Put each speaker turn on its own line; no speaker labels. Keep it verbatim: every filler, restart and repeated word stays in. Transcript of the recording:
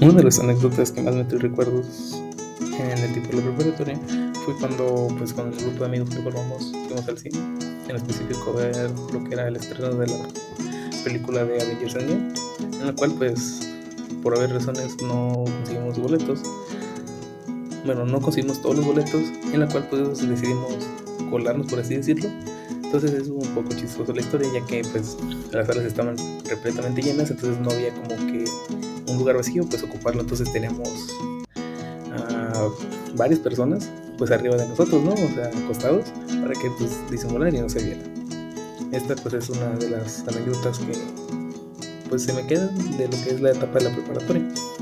Una de las anécdotas que más me trae recuerdos en el tiempo de la preparatoria fue cuando, pues, con el grupo de amigos que formamos, fuimos al cine, en específico a ver lo que era el estreno de la película de Avengers Endgame, en la cual, pues, por haber razones no conseguimos boletos. Bueno, no conseguimos todos los boletos, en la cual, pues, decidimos colarnos, por así decirlo. Entonces es un poco chistoso la historia, ya que, pues, las salas estaban completamente llenas, entonces no había como que un lugar vacío, pues, ocuparlo. Entonces teníamos a varias personas, pues, arriba de nosotros, ¿no? O sea, acostados, para que, pues, disimular y no se viera. Esta, pues, es una de las anécdotas que, pues, se me quedan de lo que es la etapa de la preparatoria.